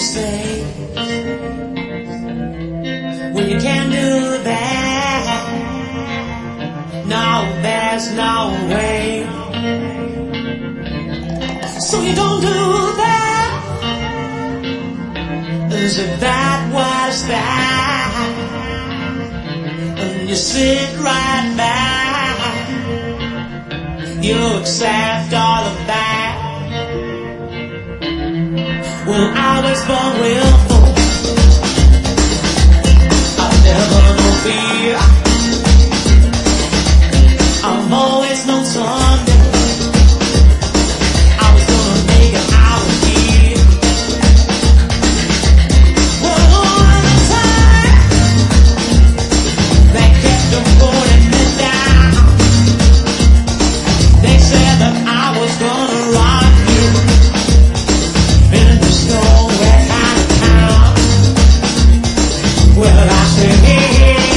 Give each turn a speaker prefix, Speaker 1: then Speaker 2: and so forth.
Speaker 1: stay when you can't do that. No, there's no way. So you don't do that, as if that was that. And you sit right back, you accept all of that. Well, I was born willful, I never know fear. I've always known someday I was gonna make it out of here. Well, all the time they kept on pulling me down. They said that I was gonna rock you in the snow wet kind of town. Well, I said, hey, hey.